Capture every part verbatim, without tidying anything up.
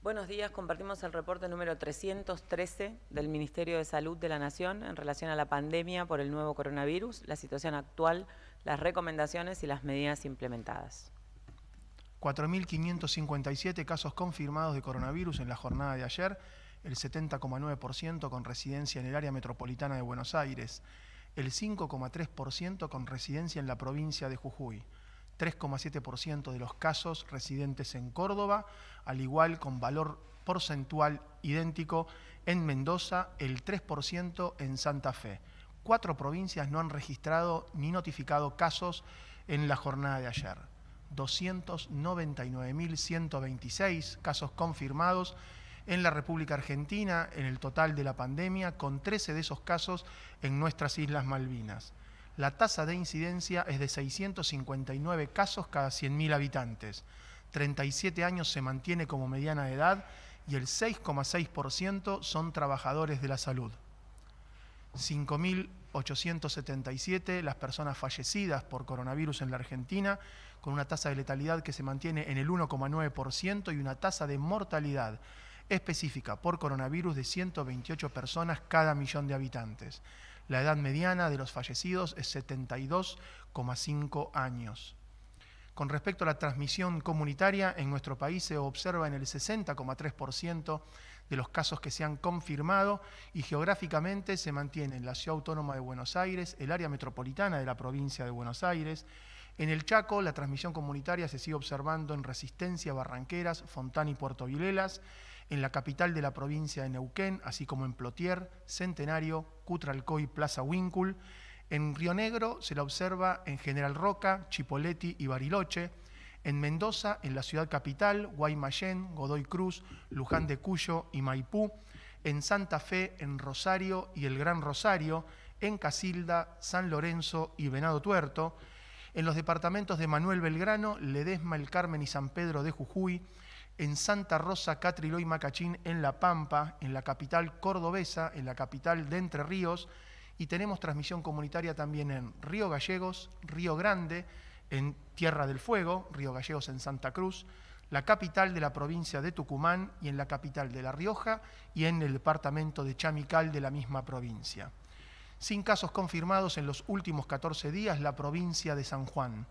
Buenos días, compartimos el reporte número trescientos trece del Ministerio de Salud de la Nación en relación a la pandemia por el nuevo coronavirus, la situación actual, las recomendaciones y las medidas implementadas. cuatro mil quinientos cincuenta y siete casos confirmados de coronavirus en la jornada de ayer, el setenta coma nueve por ciento con residencia en el área metropolitana de Buenos Aires, el cinco coma tres por ciento con residencia en la provincia de Jujuy, tres coma siete por ciento de los casos residentes en Córdoba, al igual con valor porcentual idéntico en Mendoza, el tres por ciento en Santa Fe. Cuatro provincias no han registrado ni notificado casos en la jornada de ayer. doscientos noventa y nueve mil ciento veintiséis casos confirmados en la República Argentina en el total de la pandemia, con trece de esos casos en nuestras Islas Malvinas. La tasa de incidencia es de seiscientos cincuenta y nueve casos cada cien mil habitantes. treinta y siete años se mantiene como mediana de edad y el seis coma seis por ciento son trabajadores de la salud. cinco mil ochocientos setenta y siete las personas fallecidas por coronavirus en la Argentina, con una tasa de letalidad que se mantiene en el uno coma nueve por ciento y una tasa de mortalidad específica por coronavirus de ciento veintiocho personas cada millón de habitantes. La edad mediana de los fallecidos es setenta y dos coma cinco años. Con respecto a la transmisión comunitaria, en nuestro país se observa en el sesenta coma tres por ciento de los casos que se han confirmado y geográficamente se mantiene en la Ciudad Autónoma de Buenos Aires, el área metropolitana de la provincia de Buenos Aires. En el Chaco, la transmisión comunitaria se sigue observando en Resistencia, Barranqueras, Fontana y Puerto Vilelas, en la capital de la provincia de Neuquén, así como en Plotier, Centenario, Cutralcó y Plaza Huíncul. En Río Negro se la observa en General Roca, Chipoleti y Bariloche. En Mendoza, en la ciudad capital, Guaymallén, Godoy Cruz, Luján de Cuyo y Maipú. En Santa Fe, en Rosario y el Gran Rosario. En Casilda, San Lorenzo y Venado Tuerto. En los departamentos de Manuel Belgrano, Ledesma, El Carmen y San Pedro de Jujuy. En Santa Rosa, Catriló y Macachín, en La Pampa, en la capital cordobesa, en la capital de Entre Ríos, y tenemos transmisión comunitaria también en Río Gallegos, Río Grande, en Tierra del Fuego, Río Gallegos en Santa Cruz, la capital de la provincia de Tucumán y en la capital de La Rioja y en el departamento de Chamical de la misma provincia. Sin casos confirmados en los últimos catorce días, la provincia de San Juan.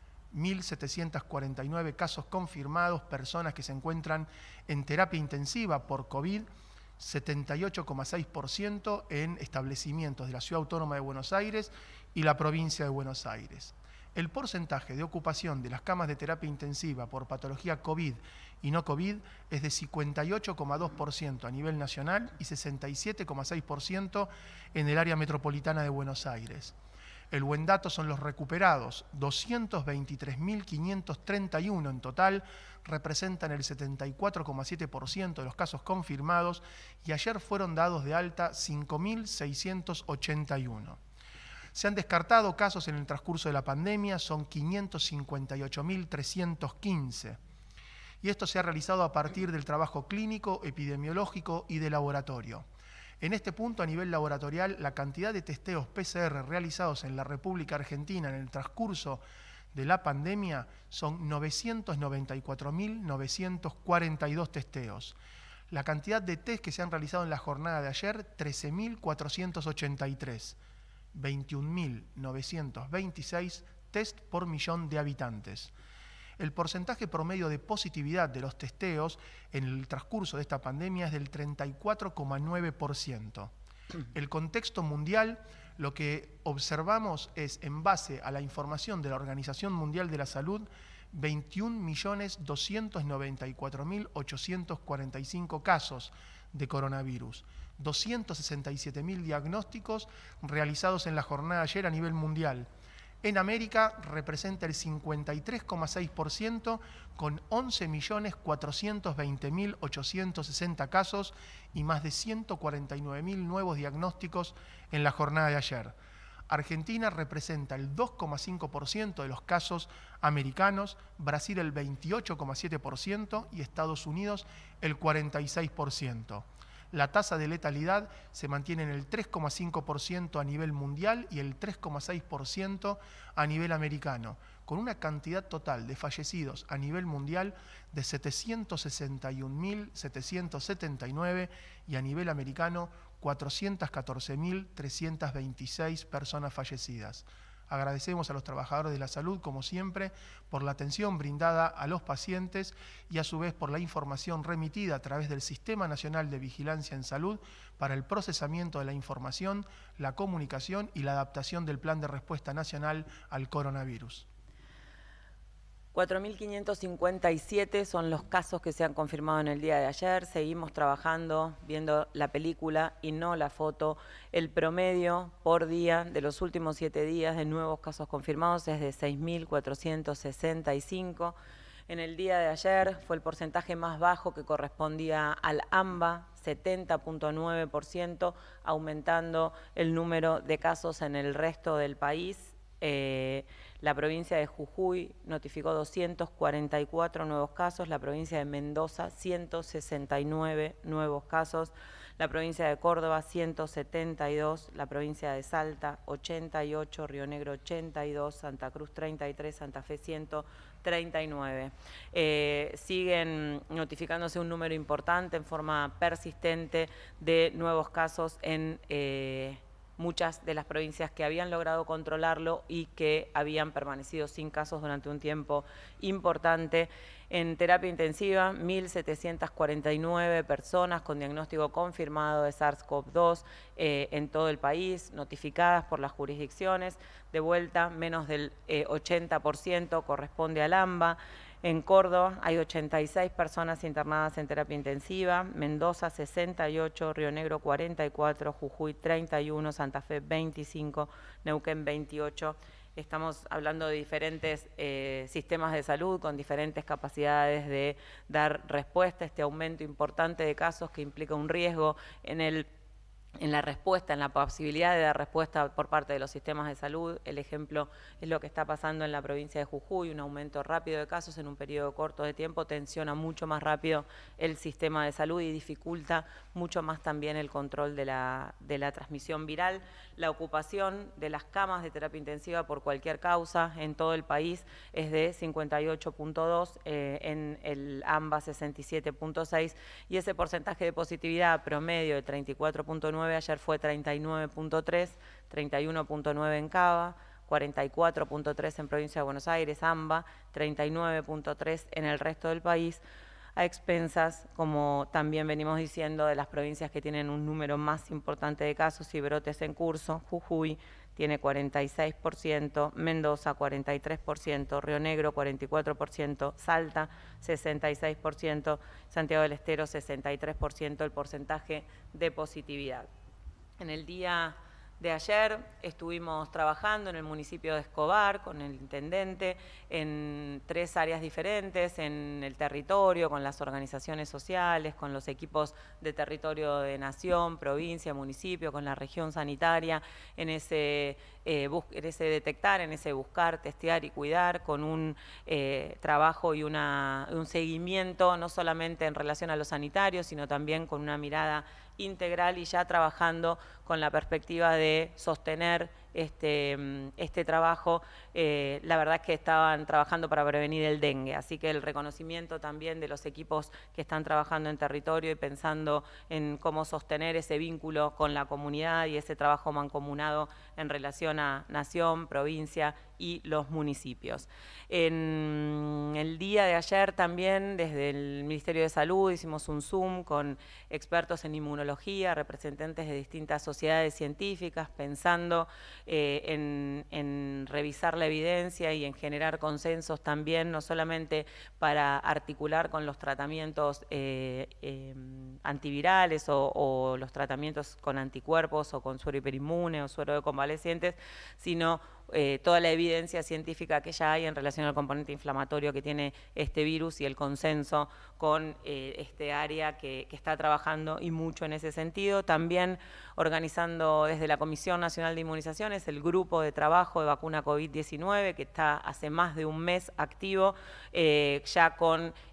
mil setecientos cuarenta y nueve casos confirmados, personas que se encuentran en terapia intensiva por COVID, setenta y ocho coma seis por ciento en establecimientos de la Ciudad Autónoma de Buenos Aires y la provincia de Buenos Aires. El porcentaje de ocupación de las camas de terapia intensiva por patología COVID y no COVID es de cincuenta y ocho coma dos por ciento a nivel nacional y sesenta y siete coma seis por ciento en el área metropolitana de Buenos Aires. El buen dato son los recuperados, doscientos veintitrés mil quinientos treinta y uno en total, representan el setenta y cuatro coma siete por ciento de los casos confirmados y ayer fueron dados de alta cinco mil seiscientos ochenta y uno. Se han descartado casos en el transcurso de la pandemia, son quinientos cincuenta y ocho mil trescientos quince. Y esto se ha realizado a partir del trabajo clínico, epidemiológico y de laboratorio. En este punto, a nivel laboratorial, la cantidad de testeos P C R realizados en la República Argentina en el transcurso de la pandemia son novecientos noventa y cuatro mil novecientos cuarenta y dos testeos. La cantidad de test que se han realizado en la jornada de ayer, trece mil cuatrocientos ochenta y tres. veintiún mil novecientos veintiséis test por millón de habitantes. El porcentaje promedio de positividad de los testeos en el transcurso de esta pandemia es del treinta y cuatro coma nueve por ciento. El contexto mundial, lo que observamos es, en base a la información de la Organización Mundial de la Salud, veintiún millones doscientos noventa y cuatro mil ochocientos cuarenta y cinco casos de coronavirus, doscientos sesenta y siete mil diagnósticos realizados en la jornada de ayer a nivel mundial. En América representa el cincuenta y tres coma seis por ciento con once millones cuatrocientos veinte mil ochocientos sesenta casos y más de ciento cuarenta y nueve mil nuevos diagnósticos en la jornada de ayer. Argentina representa el dos coma cinco por ciento de los casos americanos, Brasil el veintiocho coma siete por ciento y Estados Unidos el cuarenta y seis por ciento. La tasa de letalidad se mantiene en el tres coma cinco por ciento a nivel mundial y el tres coma seis por ciento a nivel americano, con una cantidad total de fallecidos a nivel mundial de setecientos sesenta y un mil setecientos setenta y nueve y a nivel americano cuatrocientos catorce mil trescientos veintiséis personas fallecidas. Agradecemos a los trabajadores de la salud, como siempre, por la atención brindada a los pacientes y a su vez por la información remitida a través del Sistema Nacional de Vigilancia en Salud para el procesamiento de la información, la comunicación y la adaptación del Plan de Respuesta Nacional al coronavirus. cuatro mil quinientos cincuenta y siete son los casos que se han confirmado en el día de ayer. Seguimos trabajando, viendo la película y no la foto. El promedio por día de los últimos siete días de nuevos casos confirmados es de seis mil cuatrocientos sesenta y cinco. En el día de ayer fue el porcentaje más bajo que correspondía al AMBA, setenta punto nueve por ciento, aumentando el número de casos en el resto del país. Eh, la provincia de Jujuy notificó doscientos cuarenta y cuatro nuevos casos, la provincia de Mendoza ciento sesenta y nueve nuevos casos, la provincia de Córdoba ciento setenta y dos, la provincia de Salta ochenta y ocho, Río Negro ochenta y dos, Santa Cruz treinta y tres, Santa Fe ciento treinta y nueve. Eh, siguen notificándose un número importante en forma persistente de nuevos casos en eh, muchas de las provincias que habían logrado controlarlo y que habían permanecido sin casos durante un tiempo importante. En terapia intensiva, mil setecientas cuarenta y nueve personas con diagnóstico confirmado de SARS CoV dos eh, en todo el país, notificadas por las jurisdicciones. De vuelta, menos del eh, ochenta por ciento corresponde al AMBA. En Córdoba hay ochenta y seis personas internadas en terapia intensiva, Mendoza sesenta y ocho, Río Negro cuarenta y cuatro, Jujuy treinta y uno, Santa Fe veinticinco, Neuquén veintiocho. Estamos hablando de diferentes eh, sistemas de salud con diferentes capacidades de dar respuesta a este aumento importante de casos que implica un riesgo en el en la respuesta, en la posibilidad de dar respuesta por parte de los sistemas de salud. El ejemplo es lo que está pasando en la provincia de Jujuy, un aumento rápido de casos en un periodo corto de tiempo tensiona mucho más rápido el sistema de salud y dificulta mucho más también el control de la, de la transmisión viral. La ocupación de las camas de terapia intensiva por cualquier causa en todo el país es de cincuenta y ocho punto dos, eh, en el AMBA sesenta y siete punto seis y ese porcentaje de positividad promedio de treinta y cuatro punto nueve ayer fue treinta y nueve punto tres, treinta y uno punto nueve en Cava, cuarenta y cuatro punto tres en Provincia de Buenos Aires, AMBA, treinta y nueve punto tres en el resto del país, a expensas, como también venimos diciendo, de las provincias que tienen un número más importante de casos y brotes en curso. Jujuy tiene cuarenta y seis por ciento, Mendoza cuarenta y tres por ciento, Río Negro cuarenta y cuatro por ciento, Salta sesenta y seis por ciento, Santiago del Estero sesenta y tres por ciento el porcentaje de positividad. En el día de ayer estuvimos trabajando en el municipio de Escobar con el intendente en tres áreas diferentes, en el territorio, con las organizaciones sociales, con los equipos de territorio de nación, provincia, municipio, con la región sanitaria, en ese, eh, en ese detectar, en ese buscar, testear y cuidar, con un eh, trabajo y una, un seguimiento no solamente en relación a los sanitarios, sino también con una mirada integral y ya trabajando con la perspectiva de sostener este, este trabajo. Eh, la verdad es que estaban trabajando para prevenir el dengue, así que el reconocimiento también de los equipos que están trabajando en territorio y pensando en cómo sostener ese vínculo con la comunidad y ese trabajo mancomunado en relación a nación, provincia y los municipios. En el día de ayer también desde el Ministerio de Salud hicimos un Zoom con expertos en inmunología, representantes de distintas sociedades científicas, pensando eh, en, en revisar la evidencia y en generar consensos también, no solamente para articular con los tratamientos eh, eh, antivirales o, o los tratamientos con anticuerpos o con suero hiperinmune o suero de convalecientes, sino Eh, toda la evidencia científica que ya hay en relación al componente inflamatorio que tiene este virus y el consenso con eh, este área que, que está trabajando y mucho en ese sentido. También organizando desde la Comisión Nacional de Inmunizaciones el grupo de trabajo de vacuna COVID diecinueve que está hace más de un mes activo, eh, ya con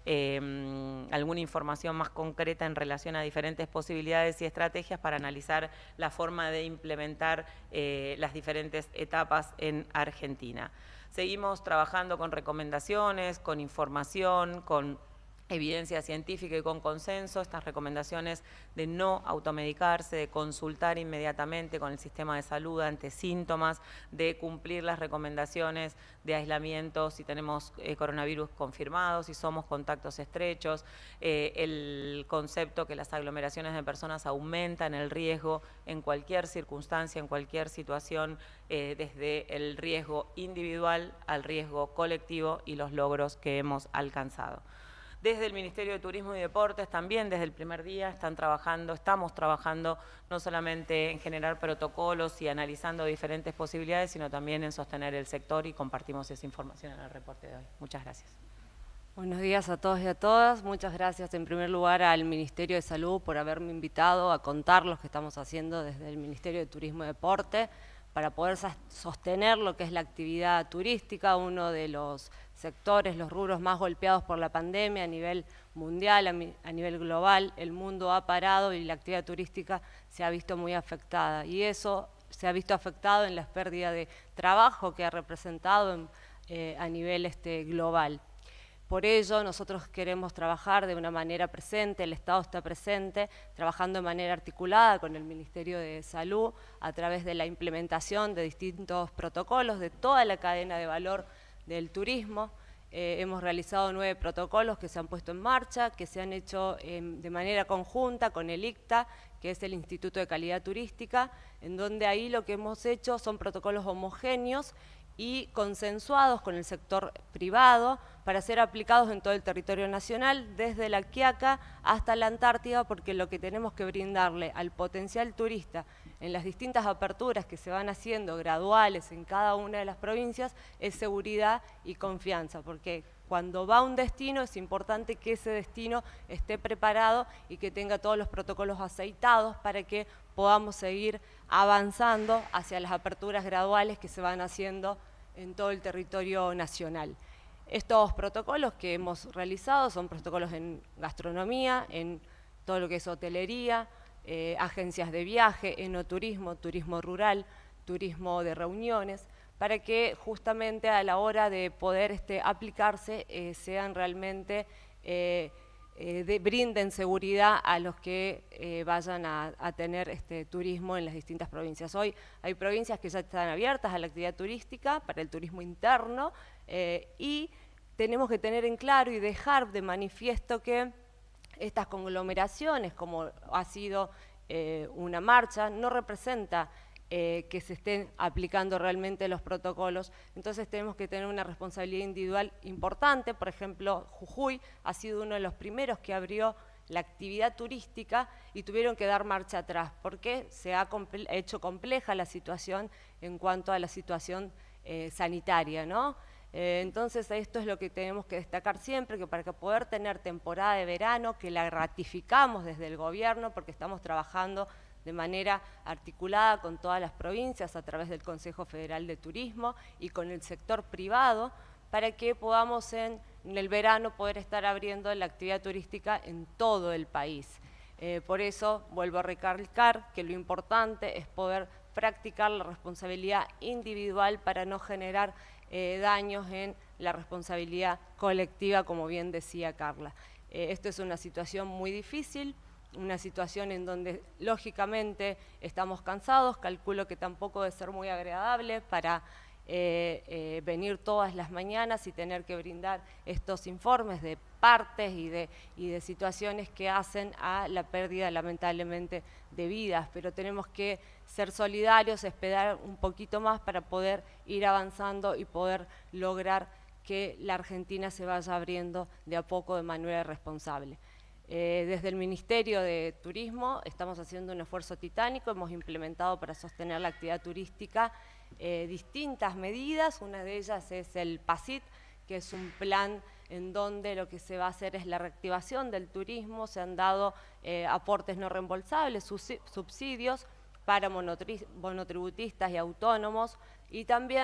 eh, alguna información más concreta en relación a diferentes posibilidades y estrategias para analizar la forma de implementar eh, las diferentes etapas en Argentina. Seguimos trabajando con recomendaciones, con información, con evidencia científica y con consenso, estas recomendaciones de no automedicarse, de consultar inmediatamente con el sistema de salud ante síntomas, de cumplir las recomendaciones de aislamiento si tenemos eh, coronavirus confirmados, si somos contactos estrechos, eh, el concepto que las aglomeraciones de personas aumentan el riesgo en cualquier circunstancia, en cualquier situación, eh, desde el riesgo individual al riesgo colectivo y los logros que hemos alcanzado. Desde el Ministerio de Turismo y Deportes también desde el primer día están trabajando, estamos trabajando no solamente en generar protocolos y analizando diferentes posibilidades, sino también en sostener el sector, y compartimos esa información en el reporte de hoy. Muchas gracias. Buenos días a todos y a todas. Muchas gracias en primer lugar al Ministerio de Salud por haberme invitado a contar lo que estamos haciendo desde el Ministerio de Turismo y Deporte para poder sostener lo que es la actividad turística, uno de los sectores, los rubros más golpeados por la pandemia a nivel mundial, a nivel global. El mundo ha parado y la actividad turística se ha visto muy afectada, y eso se ha visto afectado en la pérdida de trabajo que ha representado en, eh, a nivel este, global. Por ello, nosotros queremos trabajar de una manera presente, el Estado está presente, trabajando de manera articulada con el Ministerio de Salud a través de la implementación de distintos protocolos de toda la cadena de valor del turismo. Eh, hemos realizado nueve protocolos que se han puesto en marcha, que se han hecho eh, de manera conjunta con el I C T A, que es el Instituto de Calidad Turística, en donde ahí lo que hemos hecho son protocolos homogéneos y consensuados con el sector privado para ser aplicados en todo el territorio nacional, desde la Quiaca hasta la Antártida, porque lo que tenemos que brindarle al potencial turista en las distintas aperturas que se van haciendo graduales en cada una de las provincias es seguridad y confianza, porque cuando va a un destino es importante que ese destino esté preparado y que tenga todos los protocolos aceitados para que podamos seguir avanzando hacia las aperturas graduales que se van haciendo en todo el territorio nacional. Estos protocolos que hemos realizado son protocolos en gastronomía, en todo lo que es hotelería, eh, agencias de viaje, enoturismo, turismo rural, turismo de reuniones, para que justamente a la hora de poder este, aplicarse eh, sean realmente, eh, eh, de, brinden seguridad a los que eh, vayan a, a tener este turismo en las distintas provincias. Hoy hay provincias que ya están abiertas a la actividad turística para el turismo interno eh, y tenemos que tener en claro y dejar de manifiesto que estas conglomeraciones, como ha sido eh, una marcha, no representa Eh, que se estén aplicando realmente los protocolos. Entonces tenemos que tener una responsabilidad individual importante. Por ejemplo, Jujuy ha sido uno de los primeros que abrió la actividad turística y tuvieron que dar marcha atrás porque se ha comple- hecho compleja la situación en cuanto a la situación eh, sanitaria, ¿no? Eh, entonces esto es lo que tenemos que destacar siempre, que para que poder tener temporada de verano, que la ratificamos desde el gobierno porque estamos trabajando de manera articulada con todas las provincias a través del Consejo Federal de Turismo y con el sector privado, para que podamos en, en el verano poder estar abriendo la actividad turística en todo el país. Eh, por eso vuelvo a recalcar que lo importante es poder practicar la responsabilidad individual para no generar eh, daños en la responsabilidad colectiva, como bien decía Carla. Eh, esto es una situación muy difícil, una situación en donde lógicamente estamos cansados, calculo que tampoco debe ser muy agradable para eh, eh, venir todas las mañanas y tener que brindar estos informes de partes y de, y de situaciones que hacen a la pérdida lamentablemente de vidas, pero tenemos que ser solidarios, esperar un poquito más para poder ir avanzando y poder lograr que la Argentina se vaya abriendo de a poco de manera responsable. Eh, desde el Ministerio de Turismo estamos haciendo un esfuerzo titánico, hemos implementado para sostener la actividad turística eh, distintas medidas, una de ellas es el PASIT, que es un plan en donde lo que se va a hacer es la reactivación del turismo, se han dado eh, aportes no reembolsables, subsidios para monotributistas y autónomos, y también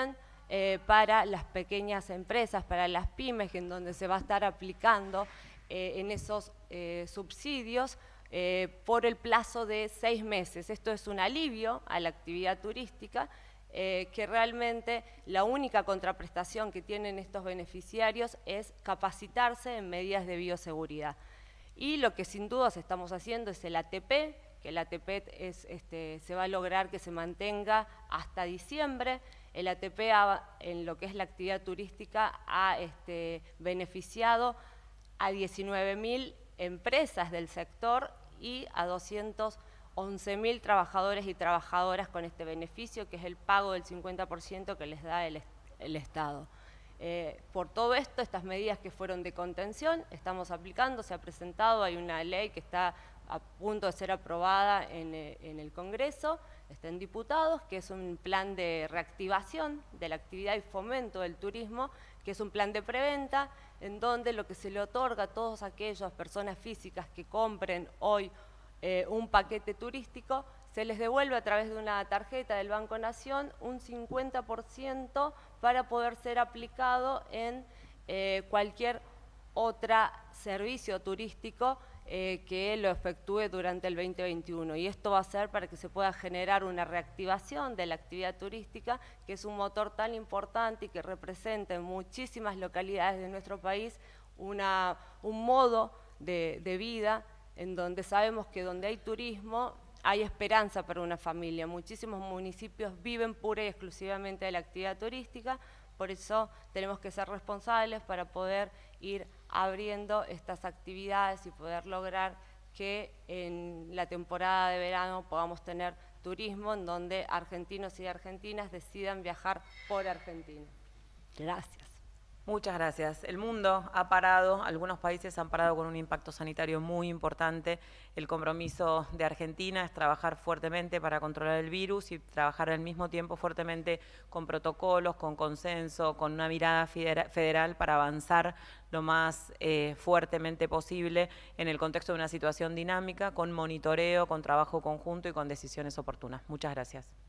eh, para las pequeñas empresas, para las pymes, en donde se va a estar aplicando eh, en esos eh, subsidios eh, por el plazo de seis meses. Esto es un alivio a la actividad turística, eh, que realmente la única contraprestación que tienen estos beneficiarios es capacitarse en medidas de bioseguridad. Y lo que sin dudas estamos haciendo es el A T P, que el A T P es, este, se va a lograr que se mantenga hasta diciembre. El A T P ha, en lo que es la actividad turística ha este, beneficiado a diecinueve mil empresas del sector y a doscientos once mil trabajadores y trabajadoras con este beneficio, que es el pago del cincuenta por ciento que les da el, el Estado. Eh, por todo esto, estas medidas que fueron de contención, estamos aplicando, se ha presentado, hay una ley que está a punto de ser aprobada en, eh, en el Congreso, está en diputados, que es un plan de reactivación de la actividad y fomento del turismo, que es un plan de preventa, en donde lo que se le otorga a todas aquellas personas físicas que compren hoy eh, un paquete turístico, se les devuelve a través de una tarjeta del Banco Nación un cincuenta por ciento para poder ser aplicado en eh, cualquier otro servicio turístico eh, que lo efectúe durante el veinte veintiuno. Y esto va a ser para que se pueda generar una reactivación de la actividad turística, que es un motor tan importante y que representa en muchísimas localidades de nuestro país una, un modo de, de vida en donde sabemos que donde hay turismo hay esperanza para una familia. Muchísimos municipios viven pura y exclusivamente de la actividad turística, por eso tenemos que ser responsables para poder ir abriendo estas actividades y poder lograr que en la temporada de verano podamos tener turismo en donde argentinos y argentinas decidan viajar por Argentina. Gracias. Muchas gracias. El mundo ha parado, algunos países han parado con un impacto sanitario muy importante. El compromiso de Argentina es trabajar fuertemente para controlar el virus y trabajar al mismo tiempo fuertemente con protocolos, con consenso, con una mirada federal para avanzar lo más eh, fuertemente posible en el contexto de una situación dinámica, con monitoreo, con trabajo conjunto y con decisiones oportunas. Muchas gracias.